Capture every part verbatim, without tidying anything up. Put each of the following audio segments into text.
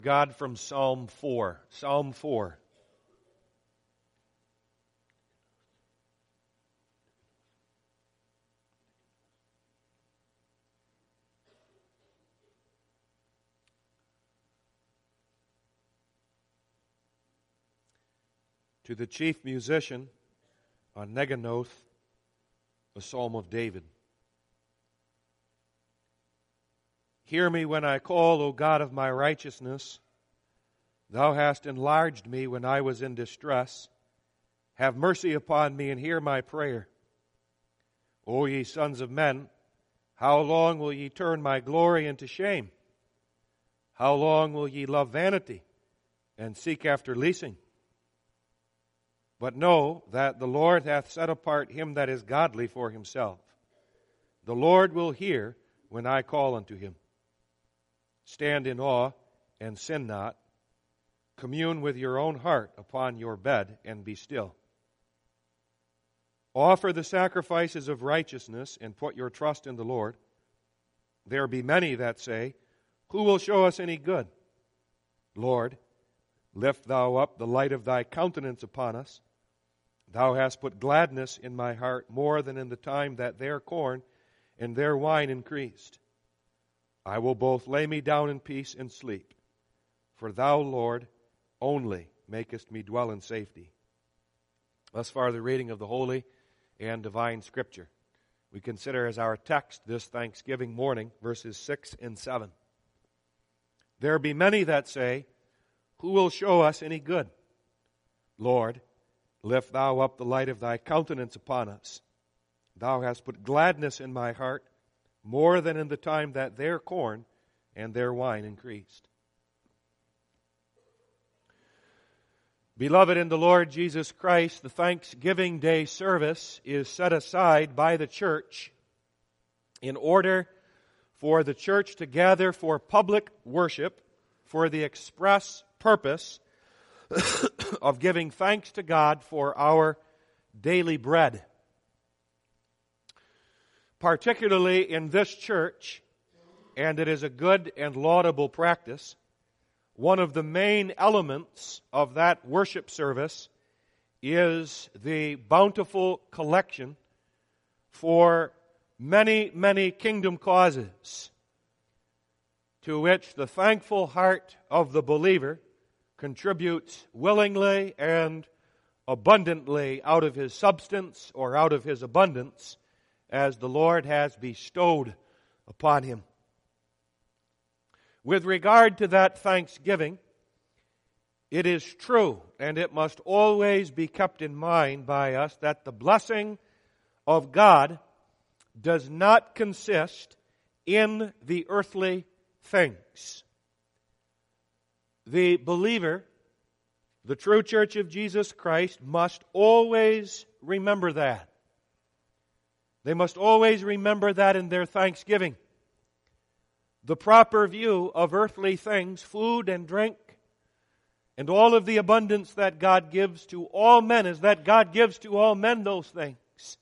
God from Psalm four. Psalm four. To the chief musician on Neginoth, a psalm of David. Hear me when I call, O God of my righteousness. Thou hast enlarged me when I was in distress. Have mercy upon me and hear my prayer. O ye sons of men, how long will ye turn my glory into shame? How long will ye love vanity and seek after leasing? But know that the Lord hath set apart him that is godly for himself. The Lord will hear when I call unto him. Stand in awe and sin not. Commune with your own heart upon your bed and be still. Offer the sacrifices of righteousness and put your trust in the Lord. There be many that say, who will show us any good? Lord, lift thou up the light of thy countenance upon us. Thou hast put gladness in my heart more than in the time that their corn and their wine increased. I will both lay me down in peace and sleep. For thou, Lord, only makest me dwell in safety. Thus far the reading of the Holy and Divine Scripture. We consider as our text this Thanksgiving morning, verses six and seven. There be many that say, who will show us any good? Lord, lift thou up the light of thy countenance upon us. Thou hast put gladness in my heart, more than in the time that their corn and their wine increased. Beloved in the Lord Jesus Christ, the Thanksgiving Day service is set aside by the church in order for the church to gather for public worship for the express purpose of giving thanks to God for our daily bread. Particularly in this church, and it is a good and laudable practice, one of the main elements of that worship service is the bountiful collection for many, many kingdom causes, to which the thankful heart of the believer contributes willingly and abundantly out of his substance or out of his abundance, as the Lord has bestowed upon him. With regard to that thanksgiving, it is true, and it must always be kept in mind by us, that the blessing of God does not consist in the earthly things. The believer, the true church of Jesus Christ, must always remember that. They must always remember that in their thanksgiving. The proper view of earthly things, food and drink, and all of the abundance that God gives to all men, is that God gives to all men those things.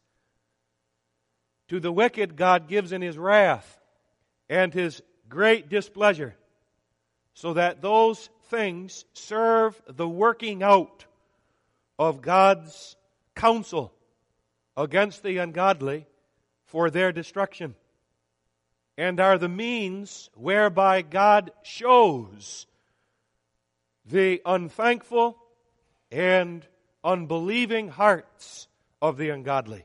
To the wicked, God gives in His wrath and His great displeasure, so that those things serve the working out of God's counsel against the ungodly for their destruction, and are the means whereby God shows the unthankful and unbelieving hearts of the ungodly.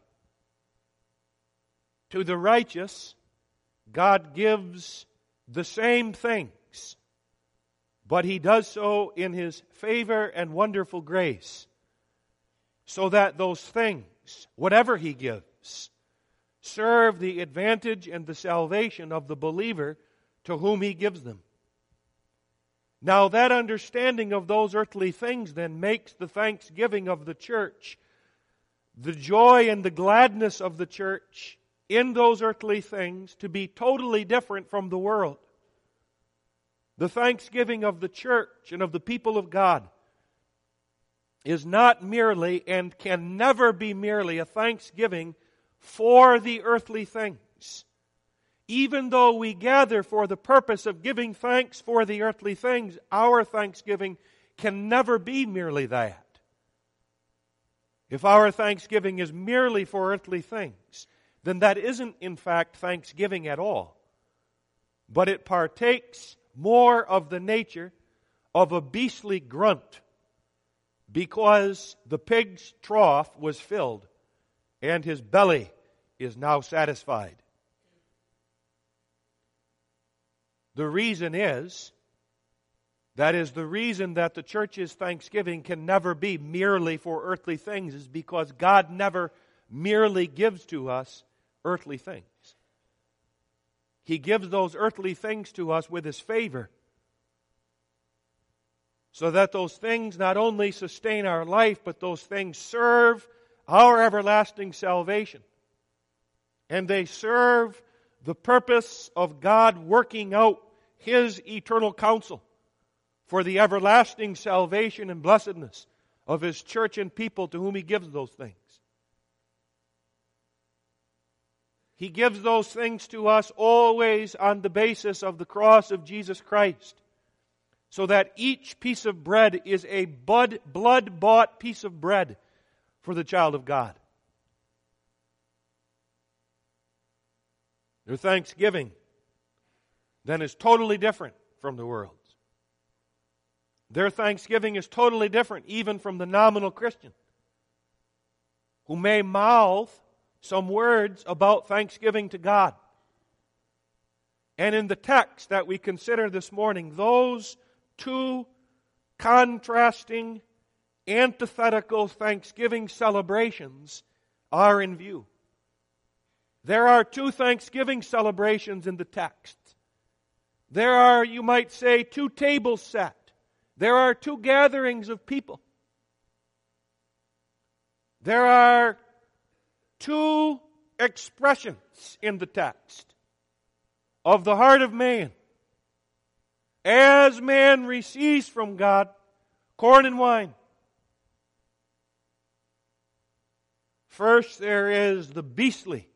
To the righteous, God gives the same things, but He does so in His favor and wonderful grace, so that those things, whatever He gives, serve the advantage and the salvation of the believer to whom He gives them. Now, that understanding of those earthly things then makes the thanksgiving of the church, the joy and the gladness of the church in those earthly things, to be totally different from the world. The thanksgiving of the church and of the people of God is not merely, and can never be merely, a thanksgiving for the earthly things. Even though we gather for the purpose of giving thanks for the earthly things, our thanksgiving can never be merely that. If our thanksgiving is merely for earthly things, then that isn't in fact thanksgiving at all. But it partakes more of the nature of a beastly grunt, because the pig's trough was filled and his belly is now satisfied. The reason is, that is the reason that the church's thanksgiving can never be merely for earthly things, is because God never merely gives to us earthly things. He gives those earthly things to us with His favor, so that those things not only sustain our life, but those things serve our everlasting salvation. And they serve the purpose of God working out His eternal counsel for the everlasting salvation and blessedness of His church and people to whom He gives those things. He gives those things to us always on the basis of the cross of Jesus Christ, so that each piece of bread is a blood-bought piece of bread for the child of God. Their thanksgiving then is totally different from the world's. Their thanksgiving is totally different even from the nominal Christian, who may mouth some words about thanksgiving to God. And in the text that we consider this morning, those two contrasting, antithetical thanksgiving celebrations are in view. There are two thanksgiving celebrations in the text. There are, you might say, two tables set. There are two gatherings of people. There are two expressions in the text of the heart of man. As man receives from God corn and wine. First, there is the beastly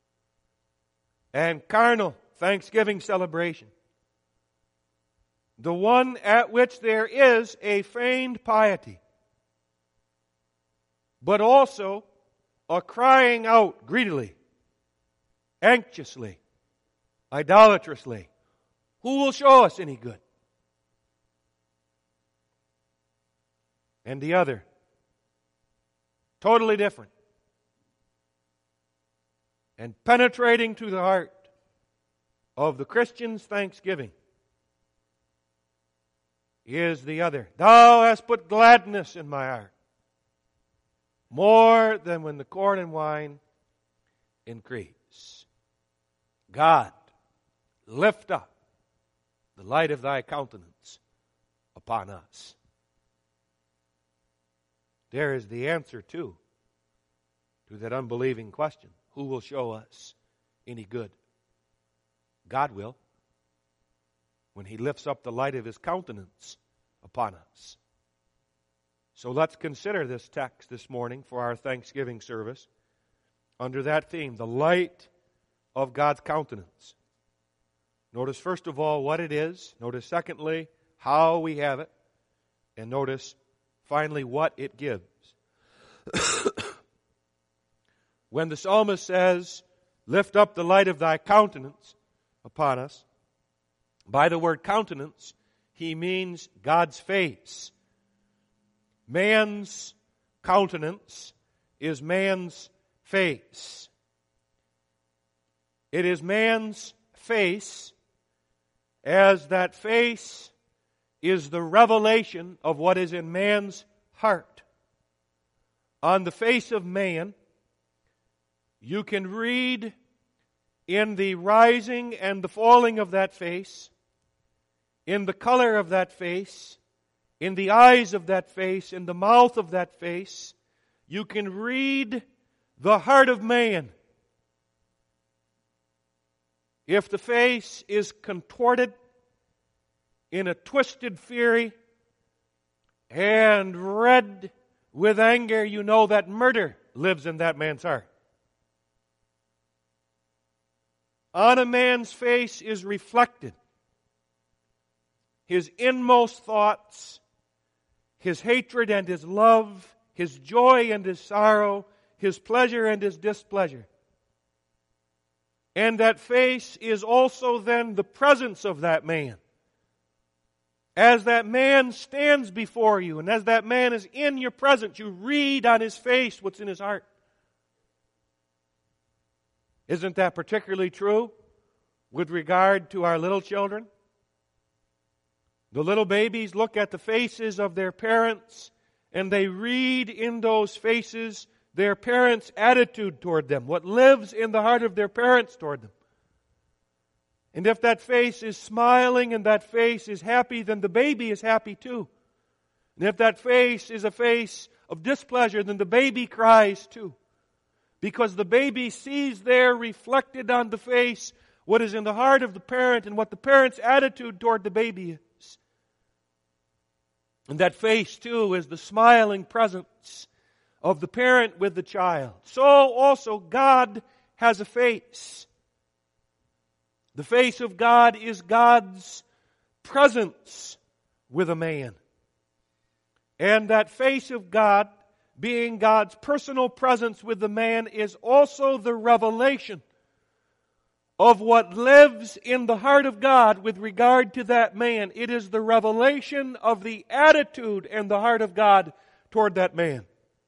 and carnal thanksgiving celebration. The one at which there is a feigned piety, but also a crying out greedily, anxiously, idolatrously, who will show us any good? And the other, totally different, and penetrating to the heart of the Christian's thanksgiving, is the other. Thou hast put gladness in my heart, more than when the corn and wine increase. God, lift up the light of thy countenance upon us. There is the answer, too, to that unbelieving question. Who will show us any good? God will, when He lifts up the light of His countenance upon us. So let's consider this text this morning for our Thanksgiving service under that theme, the light of God's countenance. Notice first of all what it is. Notice secondly how we have it. And notice finally what it gives. When the psalmist says, lift up the light of thy countenance upon us, by the word countenance, he means God's face. Man's countenance is man's face. It is man's face, as that face is the revelation of what is in man's heart. On the face of man, you can read in the rising and the falling of that face, in the color of that face, in the eyes of that face, in the mouth of that face, you can read the heart of man. If the face is contorted in a twisted fury and red with anger, you know that murder lives in that man's heart. on a man's face is reflected his inmost thoughts, his hatred and his love, his joy and his sorrow, his pleasure and his displeasure. And that face is also then the presence of that man. As that man stands before you, and as that man is in your presence, you read on his face what's in his heart. Isn't that particularly true with regard to our little children? The little babies look at the faces of their parents, and they read in those faces their parents' attitude toward them, what lives in the heart of their parents toward them. And if that face is smiling and that face is happy, then the baby is happy too. And if that face is a face of displeasure, then the baby cries too. Because the baby sees there reflected on the face what is in the heart of the parent and what the parent's attitude toward the baby is. And that face too is the smiling presence of the parent with the child. So also God has a face. The face of God is God's presence with a man. And that face of God, being God's personal presence with the man, is also the revelation of what lives in the heart of God with regard to that man. It is the revelation of the attitude and the heart of God toward that man.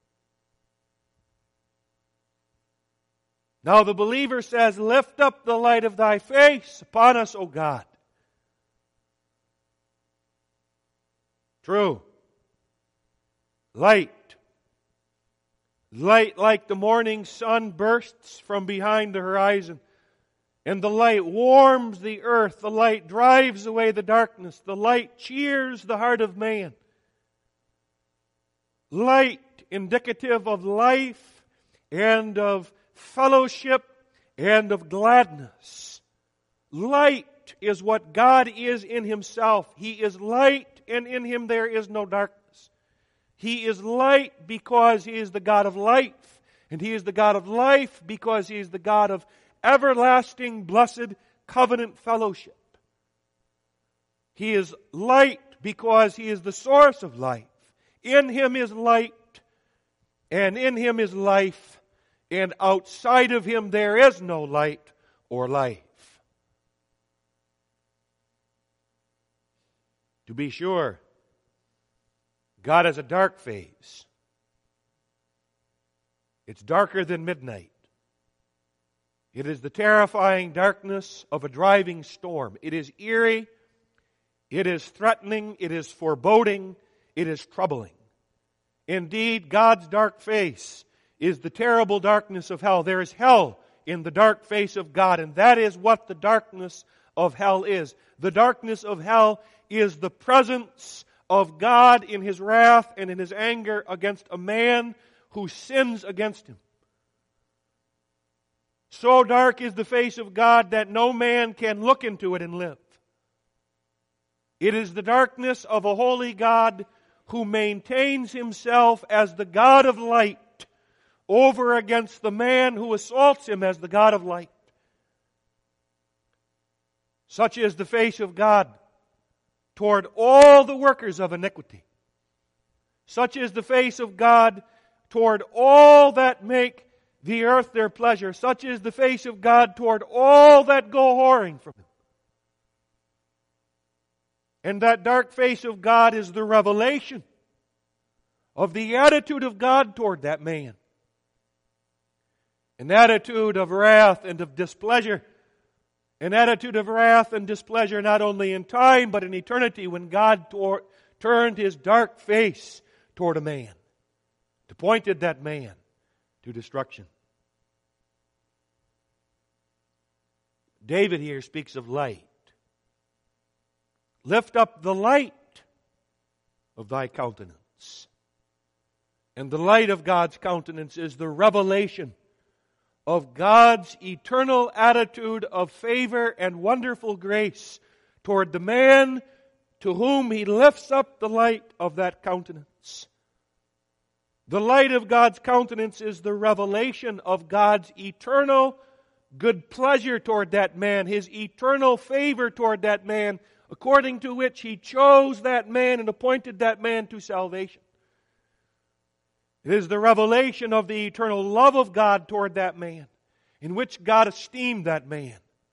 Now the believer says, lift up the light of thy face upon us, O God. True. Light. Light like the morning sun bursts from behind the horizon. And the light warms the earth. The light drives away the darkness. The light cheers the heart of man. Light indicative of life and of fellowship and of gladness. Light is what God is in Himself. He is light, and in Him there is no darkness. He is light because He is the God of life, and He is the God of life because He is the God of everlasting, blessed, covenant fellowship. He is light because He is the source of life. In Him is light, and in Him is life, and outside of Him there is no light or life. To be sure, God has a dark face. It's darker than midnight. It is the terrifying darkness of a driving storm. It is eerie. It is threatening. It is foreboding. It is troubling. Indeed, God's dark face is the terrible darkness of hell. There is hell in the dark face of God, and that is what the darkness of hell is. The darkness of hell is the presence of God in His wrath and in His anger against a man who sins against Him. So dark is the face of God that no man can look into it and live. It is the darkness of a holy God who maintains Himself as the God of light over against the man who assaults Him as the God of light. Such is the face of God toward all the workers of iniquity. Such is the face of God toward all that make the earth their pleasure. Such is the face of God toward all that go whoring from Him. And that dark face of God is the revelation of the attitude of God toward that man. An attitude of wrath and of displeasure. An attitude of wrath and displeasure not only in time but in eternity, when God tor- turned His dark face toward a man, to point at that man to destruction. David here speaks of light. Lift up the light of thy countenance. And the light of God's countenance is the revelation of God's eternal attitude of favor and wonderful grace toward the man to whom He lifts up the light of that countenance. The light of God's countenance is the revelation of God's eternal good pleasure toward that man, His eternal favor toward that man, according to which He chose that man and appointed that man to salvation. It is the revelation of the eternal love of God toward that man, in which God esteemed that man.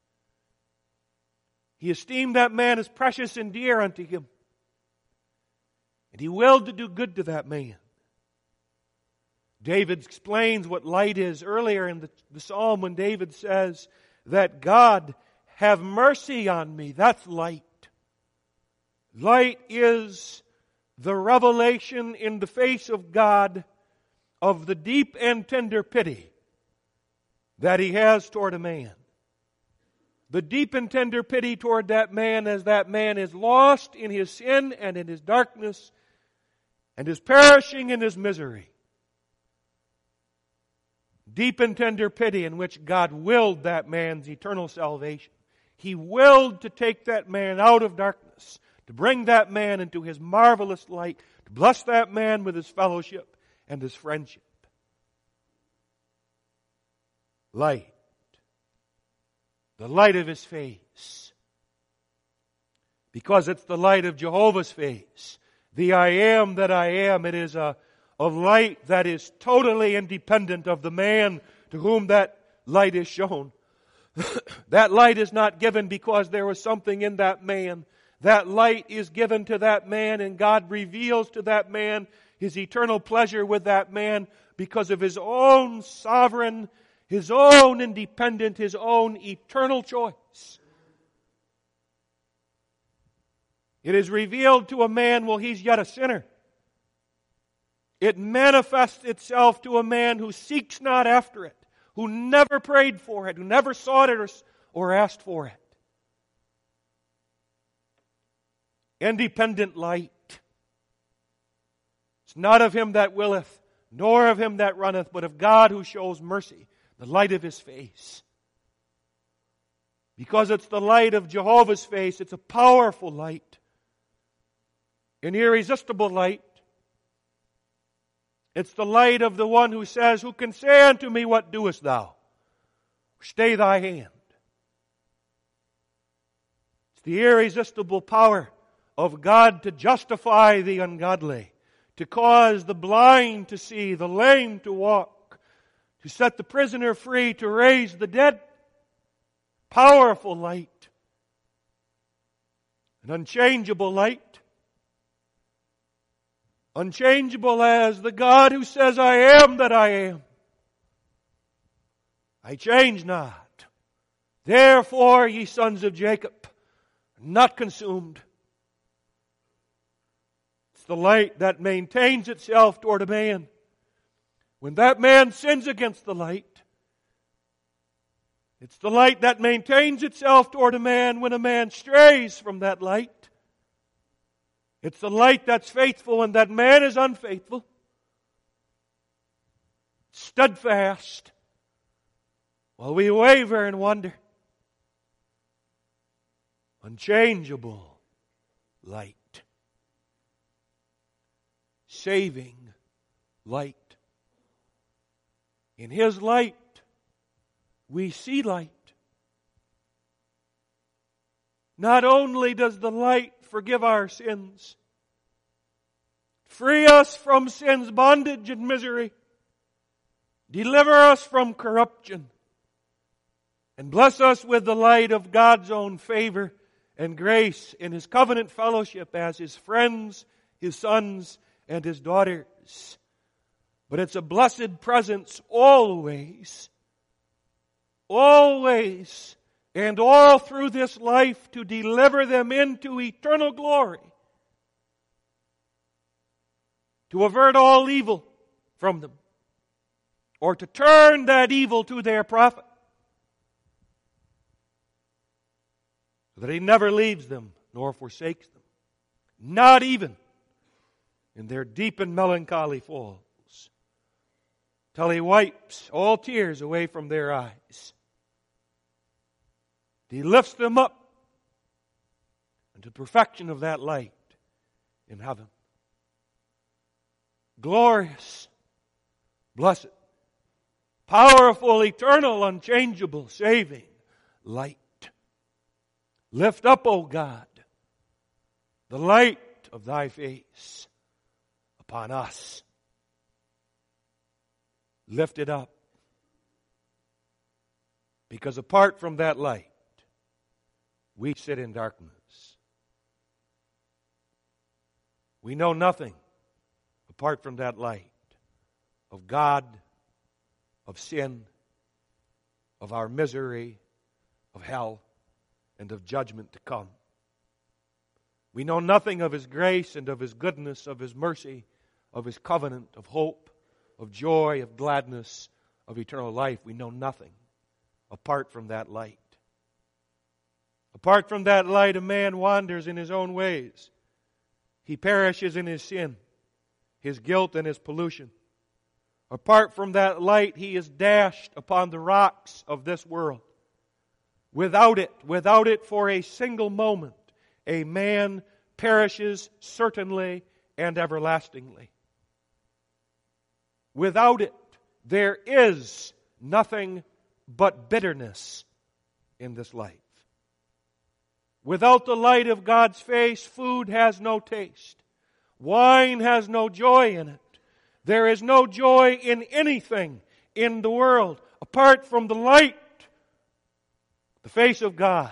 He esteemed that man as precious and dear unto Him. And He willed to do good to that man. David explains what light is earlier in the, the psalm when David says that God have mercy on me. That's light. Light is the revelation in the face of God of the deep and tender pity that He has toward a man. The deep and tender pity toward that man as that man is lost in his sin and in his darkness and is perishing in his misery. Deep and tender pity in which God willed that man's eternal salvation. He willed to take that man out of darkness, to bring that man into His marvelous light, to bless that man with His fellowship and His friendship. Light. The light of His face. Because it's the light of Jehovah's face. The I am that I am. It is a of light that is totally independent of the man to whom that light is shown. That light is not given because there was something in that man. That light is given to that man, and God reveals to that man His eternal pleasure with that man because of His own sovereign, His own independent, His own eternal choice. It is revealed to a man while he's yet a sinner. It manifests itself to a man who seeks not after it, who never prayed for it, who never sought it or, or asked for it. Independent light. It's not of him that willeth, nor of him that runneth, but of God who shows mercy, the light of His face. Because it's the light of Jehovah's face, it's a powerful light, an irresistible light. It's the light of the one who says, who can say unto me, what doest thou? Stay thy hand. It's the irresistible power of God to justify the ungodly, to cause the blind to see, the lame to walk, to set the prisoner free, to raise the dead. Powerful light. An unchangeable light. Unchangeable as the God who says, I am that I am. I change not. Therefore, ye sons of Jacob, not consumed. It's the light that maintains itself toward a man. When that man sins against the light, it's the light that maintains itself toward a man when a man strays from that light. It's the light that's faithful when that man is unfaithful. Steadfast while we waver and wonder. Unchangeable light. Saving light. In His light, we see light. Not only does the light forgive our sins, free us from sin's bondage and misery, deliver us from corruption, and bless us with the light of God's own favor and grace in His covenant fellowship as His friends, His sons, and His daughters. But it's a blessed presence always, always, and all through this life to deliver them into eternal glory. To avert all evil from them. Or to turn that evil to their profit. So that He never leaves them nor forsakes them. Not even in their deep and melancholy falls. Till He wipes all tears away from their eyes. He lifts them up into perfection of that light in heaven. Glorious, blessed, powerful, eternal, unchangeable, saving light. Lift up, O God, the light of thy face upon us. Lift it up. Because apart from that light, we sit in darkness. We know nothing apart from that light of God, of sin, of our misery, of hell, and of judgment to come. We know nothing of His grace and of His goodness, of His mercy, of His covenant, of hope, of joy, of gladness, of eternal life. We know nothing apart from that light. Apart from that light, a man wanders in his own ways. He perishes in his sin, his guilt, and his pollution. Apart from that light, he is dashed upon the rocks of this world. Without it, without it for a single moment, a man perishes certainly and everlastingly. Without it, there is nothing but bitterness in this life. Without the light of God's face, food has no taste. Wine has no joy in it. There is no joy in anything in the world apart from the light, the face of God.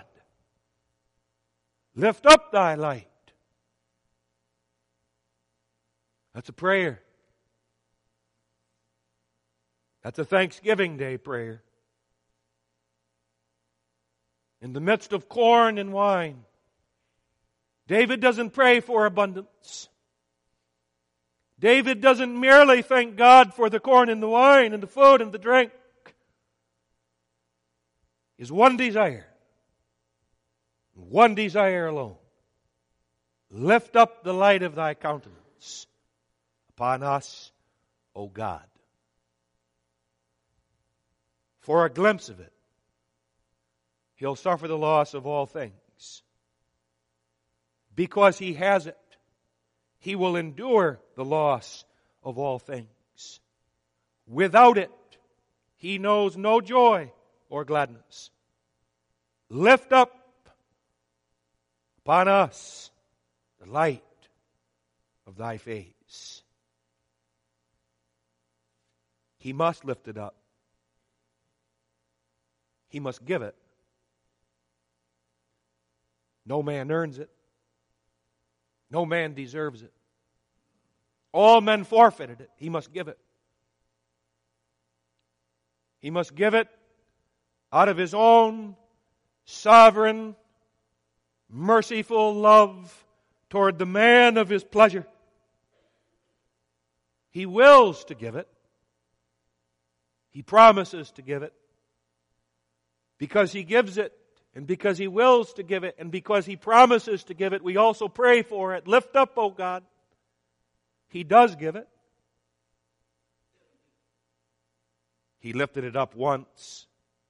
Lift up thy light. That's a prayer. That's a Thanksgiving Day prayer. In the midst of corn and wine, David doesn't pray for abundance. David doesn't merely thank God for the corn and the wine and the food and the drink. His one desire, one desire alone, lift up the light of thy countenance upon us, O God. For a glimpse of it, he'll suffer the loss of all things. Because he has it, he will endure the loss of all things. Without it, he knows no joy or gladness. Lift up upon us the light of thy face. He must lift it up. He must give it. No man earns it. No man deserves it. All men forfeited it. He must give it. He must give it out of His own sovereign, merciful love toward the man of His pleasure. He wills to give it. He promises to give it. Because He gives it, and because He wills to give it, and because He promises to give it, we also pray for it. Lift up, O God. He does give it. He lifted it up once.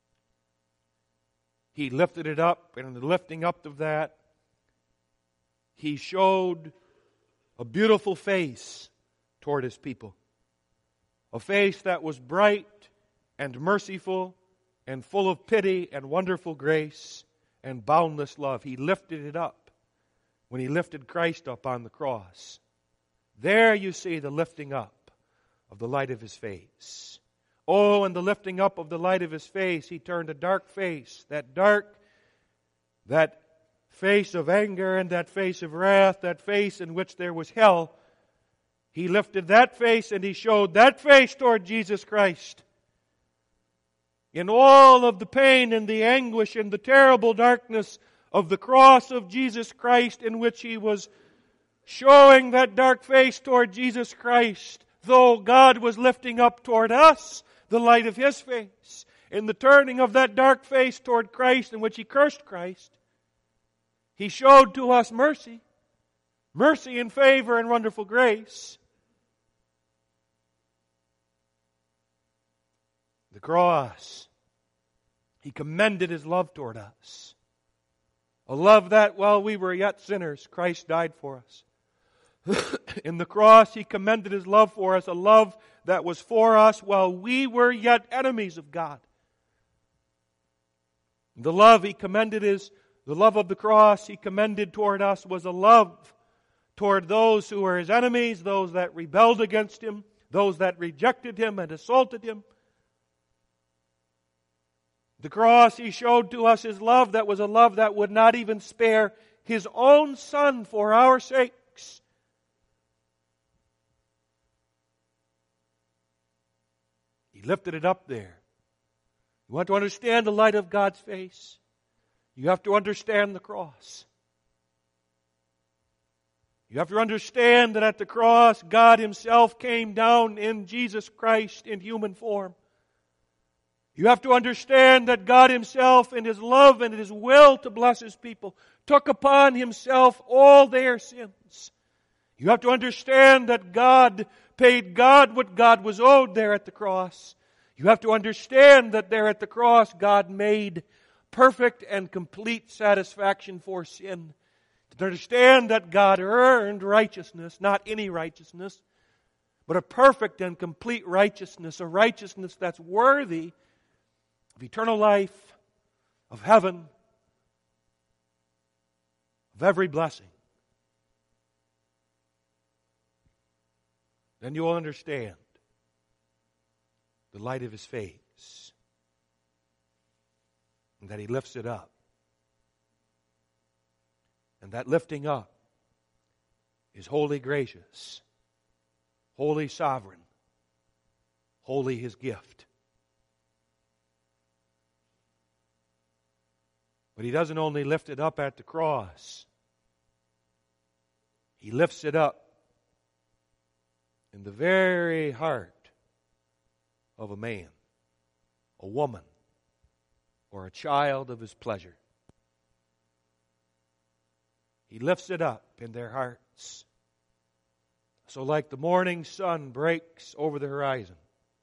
He lifted it up, and in the lifting up of that, He showed a beautiful face toward His people. A face that was bright and merciful and full of pity and wonderful grace and boundless love. He lifted it up when He lifted Christ up on the cross. There you see the lifting up of the light of His face. Oh, and the lifting up of the light of His face, He turned a dark face, that dark, that face of anger and that face of wrath, that face in which there was hell. He lifted that face and He showed that face toward Jesus Christ. In all of the pain and the anguish and the terrible darkness of the cross of Jesus Christ, in which He was showing that dark face toward Jesus Christ, though God was lifting up toward us the light of His face. In the turning of that dark face toward Christ, in which He cursed Christ, He showed to us mercy, mercy and favor and wonderful grace. The cross, He commended His love toward us. A love that while we were yet sinners, Christ died for us. In the cross, He commended His love for us, a love that was for us while we were yet enemies of God. The love He commended is, the love of the cross He commended toward us was a love toward those who were His enemies, those that rebelled against Him, those that rejected Him and assaulted Him. The cross, He showed to us His love that was a love that would not even spare His own Son for our sakes. He lifted it up there. You want to understand the light of God's face? You have to understand the cross. You have to understand that at the cross, God Himself came down in Jesus Christ in human form. You have to understand that God Himself, in His love and His will to bless His people, took upon Himself all their sins. You have to understand that God paid God what God was owed there at the cross. You have to understand that there at the cross, God made perfect and complete satisfaction for sin. To understand that God earned righteousness, not any righteousness, but a perfect and complete righteousness, a righteousness that's worthy of eternal life, of heaven, of every blessing. Then you will understand the light of His face, and that He lifts it up. And that lifting up is wholly gracious, wholly sovereign, wholly His gift. But He doesn't only lift it up at the cross. He lifts it up in the very heart of a man, a woman, or a child of His pleasure. He lifts it up in their hearts. So like the morning sun breaks over the horizon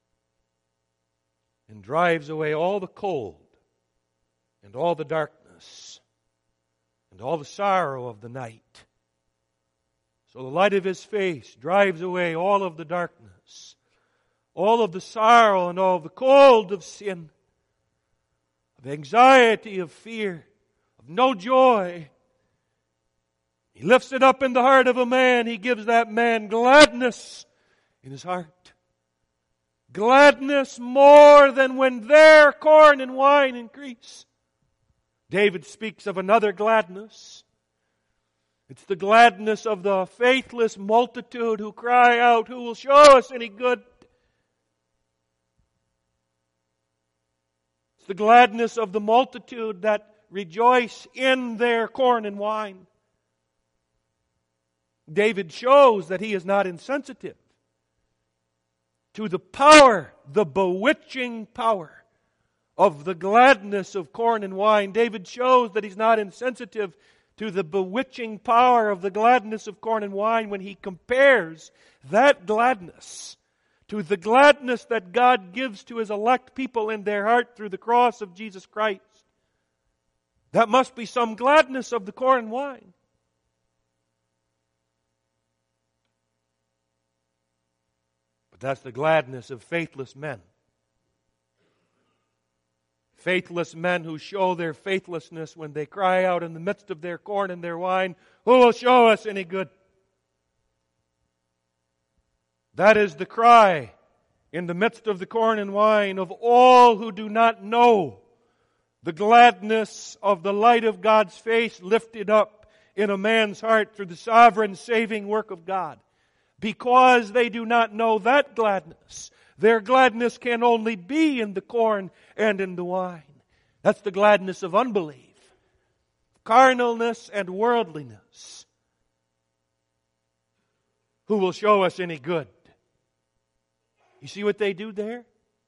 and drives away all the cold and all the darkness and all the sorrow of the night, so the light of His face drives away all of the darkness, all of the sorrow and all of the cold of sin, of anxiety, of fear, of no joy. He lifts it up in the heart of a man. He gives that man gladness in his heart. Gladness more than when their corn and wine increase. David speaks of another gladness. It's the gladness of the faithless multitude who cry out, "Who will show us any good?" It's the gladness of the multitude that rejoice in their corn and wine. David shows that he is not insensitive to the power, the bewitching power of the gladness of corn and wine. David shows that he's not insensitive to the bewitching power of the gladness of corn and wine when he compares that gladness to the gladness that God gives to His elect people in their heart through the cross of Jesus Christ. That must be some gladness of the corn and wine. That's the gladness of faithless men. Faithless men who show their faithlessness when they cry out in the midst of their corn and their wine, "Who will show us any good?" That is the cry in the midst of the corn and wine of all who do not know the gladness of the light of God's face lifted up in a man's heart through the sovereign saving work of God. Because they do not know that gladness, their gladness can only be in the corn and in the wine. That's the gladness of unbelief, carnalness and worldliness. Who will show us any good? You see what they do there?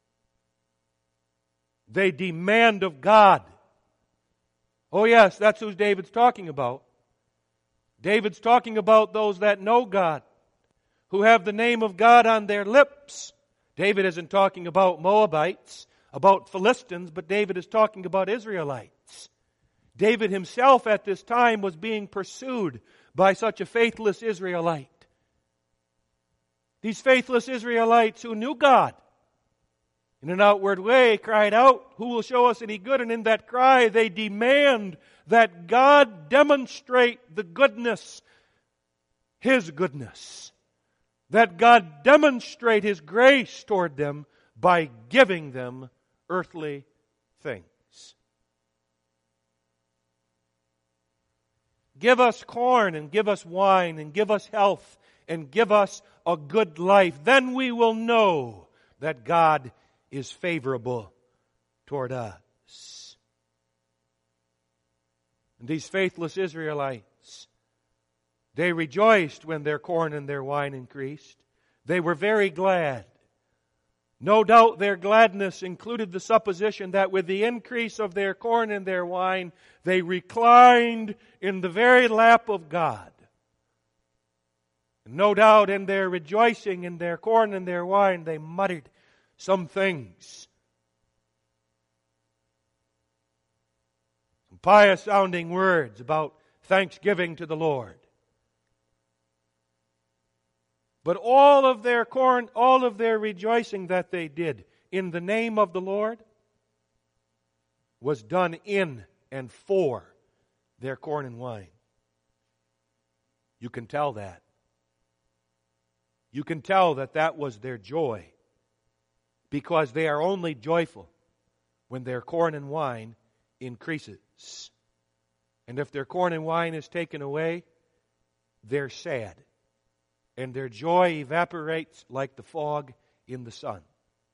They demand of God. Oh yes, that's who David's talking about. David's talking about those that know God, who have the name of God on their lips. David isn't talking about Moabites, about Philistines, but David is talking about Israelites. David himself at this time was being pursued by such a faithless Israelite. These faithless Israelites who knew God, in an outward way, cried out, "Who will show us any good?" And in that cry, they demand that God demonstrate the goodness, His goodness. That God demonstrate His grace toward them by giving them earthly things. Give us corn and give us wine and give us health and give us a good life. Then we will know that God is favorable toward us. And these faithless Israelites, they rejoiced when their corn and their wine increased. They were very glad. No doubt their gladness included the supposition that with the increase of their corn and their wine, they reclined in the very lap of God. No doubt in their rejoicing in their corn and their wine, they muttered some things. Some pious sounding words about thanksgiving to the Lord. But all of their corn, all of their rejoicing that they did in the name of the Lord was done in and for their corn and wine. You can tell that. You can tell that that was their joy, because they are only joyful when their corn and wine increases. And if their corn and wine is taken away, they're sad. And their joy evaporates like the fog in the sun.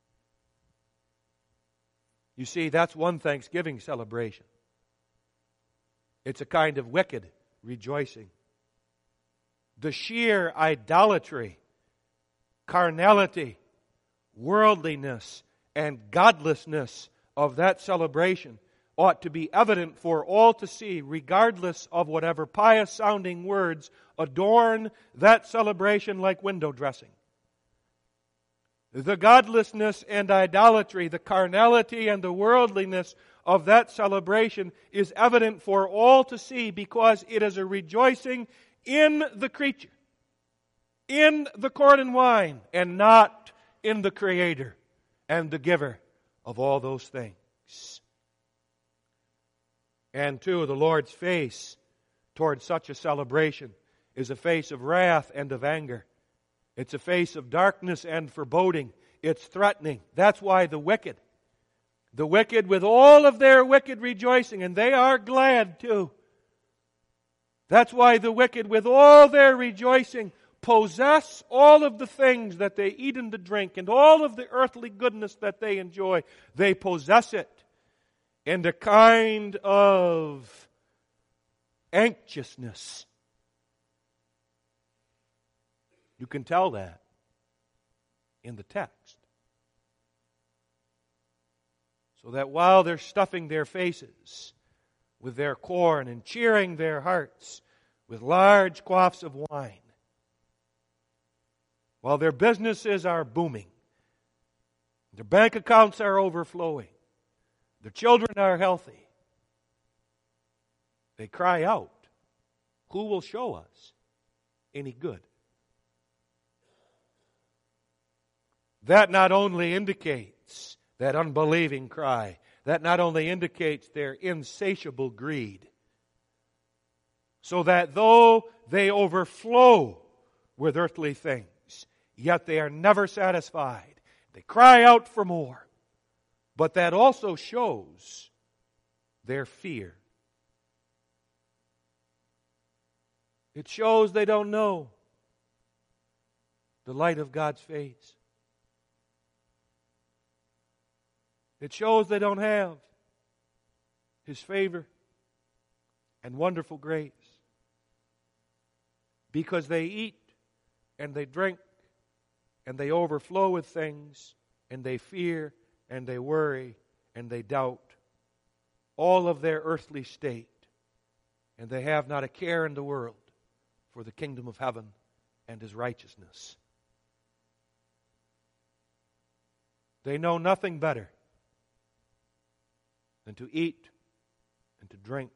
You see, that's one Thanksgiving celebration. It's a kind of wicked rejoicing. The sheer idolatry, carnality, worldliness, and godlessness of that celebration ought to be evident for all to see, regardless of whatever pious-sounding words adorn that celebration like window dressing. The godlessness and idolatry, the carnality and the worldliness of that celebration is evident for all to see, because it is a rejoicing in the creature, in the corn and wine, and not in the Creator and the giver of all those things. And too, the Lord's face toward such a celebration is a face of wrath and of anger. It's a face of darkness and foreboding. It's threatening. That's why the wicked, the wicked with all of their wicked rejoicing, and they are glad too. That's why the wicked with all their rejoicing possess all of the things that they eat and to drink, and all of the earthly goodness that they enjoy. They possess it in a kind of anxiousness. You can tell that in the text. So that while they're stuffing their faces with their corn and cheering their hearts with large quaffs of wine, while their businesses are booming, their bank accounts are overflowing, their children are healthy, they cry out, "Who will show us any good?" That not only indicates that unbelieving cry, that not only indicates their insatiable greed, so that though they overflow with earthly things, yet they are never satisfied. They cry out for more. But that also shows their fear. It shows they don't know the light of God's face. It shows they don't have His favor and wonderful grace, because they eat and they drink and they overflow with things, and they fear and they worry and they doubt all of their earthly state, and they have not a care in the world for the kingdom of heaven and His righteousness. They know nothing better than to eat and to drink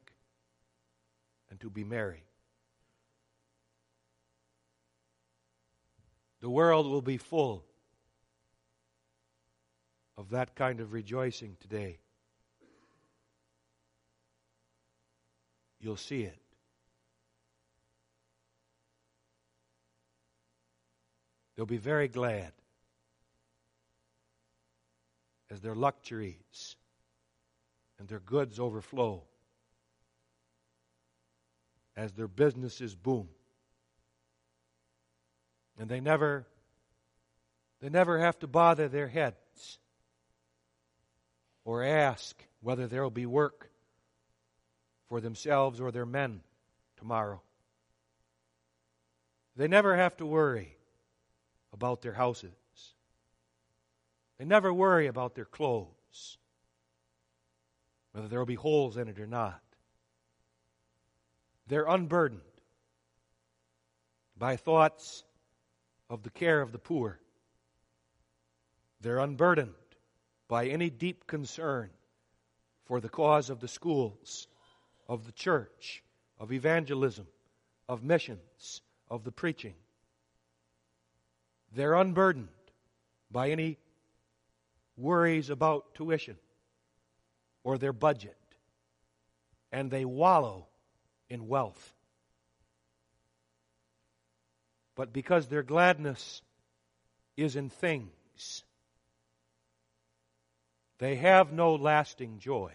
and to be merry. The world will be full of that kind of rejoicing today. You'll see it. They'll be very glad as their luxuries and their goods overflow, as their businesses boom. And they never, they never have to bother their heads or ask whether there will be work for themselves or their men tomorrow. They never have to worry about their houses. They never worry about their clothes, whether there will be holes in it or not. They're unburdened by thoughts of the care of the poor. They're unburdened by any deep concern for the cause of the schools, of the church, of evangelism, of missions, of the preaching. They're unburdened by any worries about tuition or their budget, and they wallow in wealth. But because their gladness is in things, they have no lasting joy.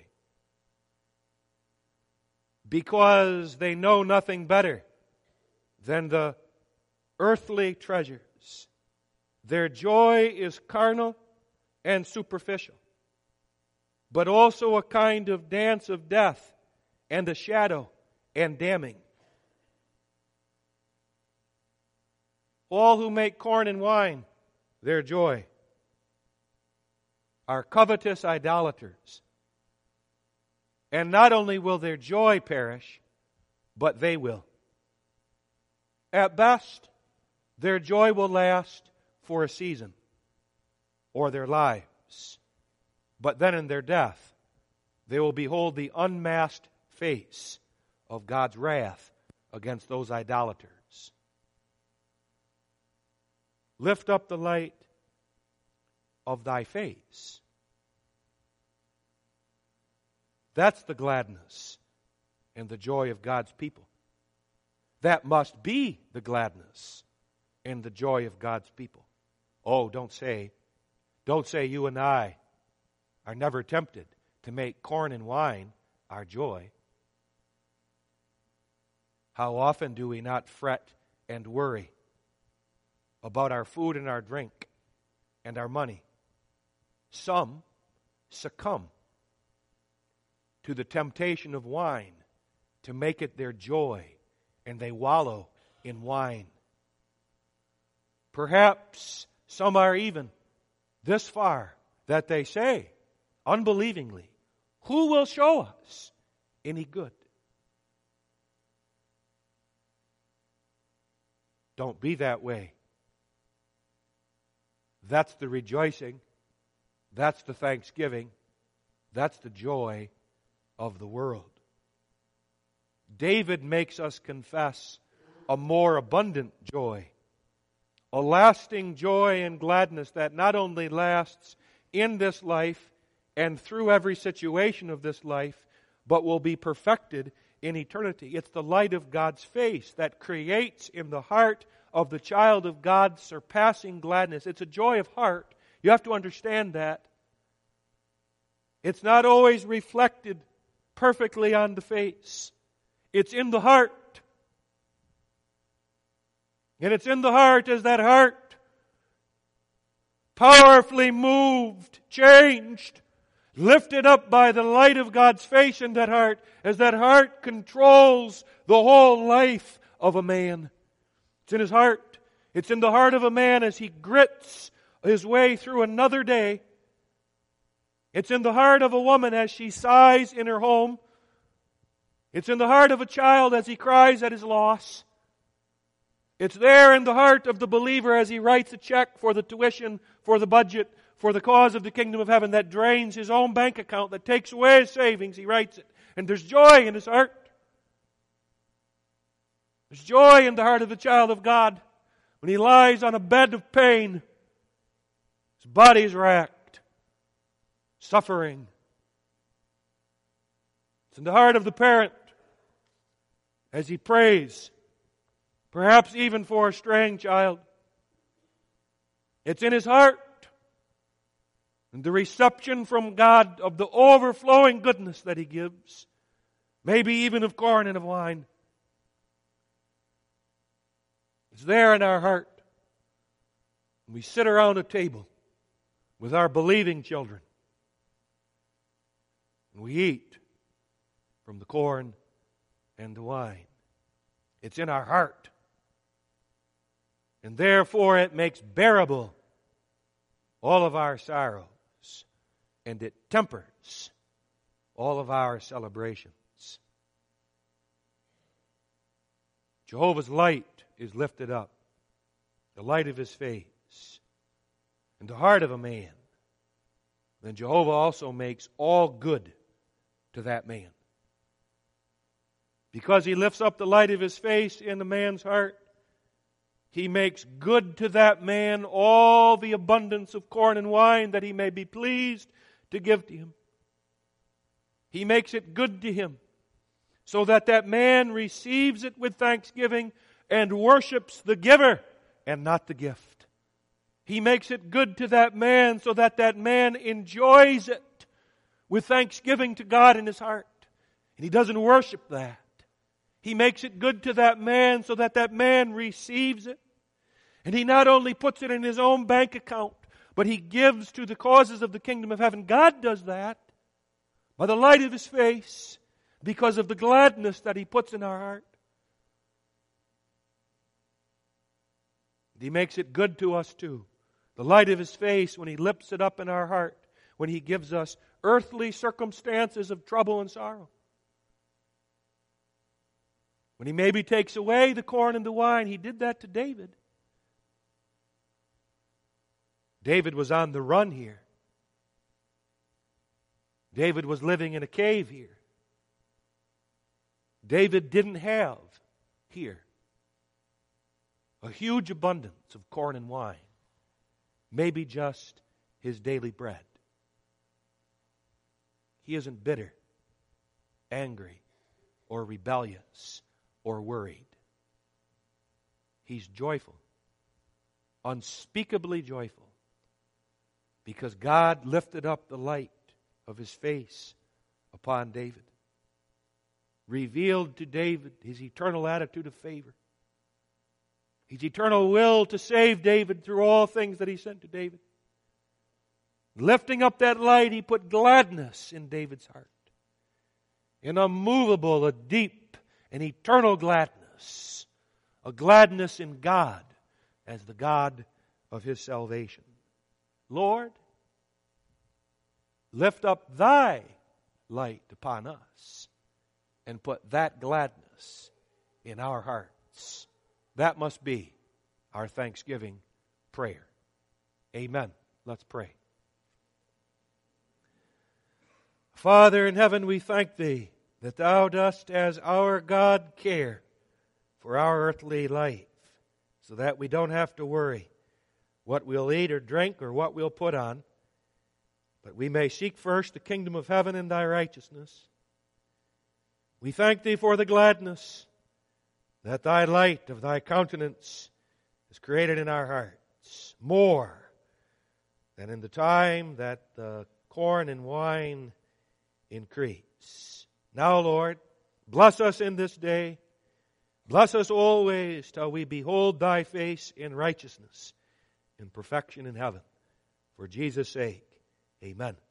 Because they know nothing better than the earthly treasures, their joy is carnal and superficial, but also a kind of dance of death and a shadow and damning. All who make corn and wine their joy are covetous idolaters. And not only will their joy perish, but they will. At best, their joy will last for a season or their lives. But then in their death, they will behold the unmasked face of God's wrath against those idolaters. Lift up the light of thy face. That's the gladness and the joy of God's people. That must be the gladness and the joy of God's people. Oh, don't say, don't say you and I are never tempted to make corn and wine our joy. How often do we not fret and worry about our food and our drink and our money? Some succumb to the temptation of wine to make it their joy, and they wallow in wine. Perhaps some are even this far that they say, unbelievingly, who will show us any good? Don't be that way. That's the rejoicing. That's the thanksgiving. That's the joy of the world. David makes us confess a more abundant joy, a lasting joy and gladness that not only lasts in this life and through every situation of this life, but will be perfected in eternity. It's the light of God's face that creates in the heart of the child of God surpassing gladness. It's a joy of heart. You have to understand that. It's not always reflected perfectly on the face. It's in the heart. And it's in the heart as that heart, powerfully moved, changed, lifted up by the light of God's face in that heart, as that heart controls the whole life of a man. It's in his heart. It's in the heart of a man as he grits his way through another day. It's in the heart of a woman as she sighs in her home. It's in the heart of a child as he cries at his loss. It's there in the heart of the believer as he writes a check for the tuition, for the budget, for the cause of the kingdom of heaven that drains his own bank account, that takes away his savings. He writes it. And there's joy in his heart. There's joy in the heart of the child of God when he lies on a bed of pain, his body is racked, suffering. It's in the heart of the parent as he prays, perhaps even for a straying child. It's in his heart. And the reception from God of the overflowing goodness that He gives, maybe even of corn and of wine, it's there in our heart. And we sit around a table with our believing children, and we eat from the corn and the wine. It's in our heart. And therefore it makes bearable all of our sorrows, and it tempers all of our celebrations. Jehovah's light is lifted up, the light of His face, in the heart of a man. Then Jehovah also makes all good to that man. Because He lifts up the light of His face in the man's heart, He makes good to that man all the abundance of corn and wine that He may be pleased to give to him. He makes it good to him so that that man receives it with thanksgiving and worships the giver and not the gift. He makes it good to that man so that that man enjoys it with thanksgiving to God in his heart. And he doesn't worship that. He makes it good to that man so that that man receives it. And he not only puts it in his own bank account, but he gives to the causes of the kingdom of heaven. God does that by the light of His face because of the gladness that He puts in our heart. He makes it good to us too. The light of His face when He lifts it up in our heart, when He gives us earthly circumstances of trouble and sorrow. When He maybe takes away the corn and the wine, He did that to David. David was on the run here. David was living in a cave here. David didn't have here a huge abundance of corn and wine, maybe just his daily bread. He isn't bitter, angry, or rebellious, or worried. He's joyful, unspeakably joyful, because God lifted up the light of His face upon David, revealed to David His eternal attitude of favor, His eternal will to save David through all things that He sent to David. Lifting up that light, He put gladness in David's heart, an unmovable, a deep, an eternal gladness, a gladness in God as the God of His salvation. Lord, lift up Thy light upon us and put that gladness in our hearts. That must be our thanksgiving prayer. Amen. Let's pray. Father in heaven, we thank Thee that Thou dost as our God care for our earthly life, so that we don't have to worry what we'll eat or drink or what we'll put on, but we may seek first the kingdom of heaven and Thy righteousness. We thank Thee for the gladness that Thy light of Thy countenance is created in our hearts, more than in the time that the corn and wine increase. Now, Lord, bless us in this day. Bless us always till we behold Thy face in righteousness, in perfection in heaven. For Jesus' sake, amen.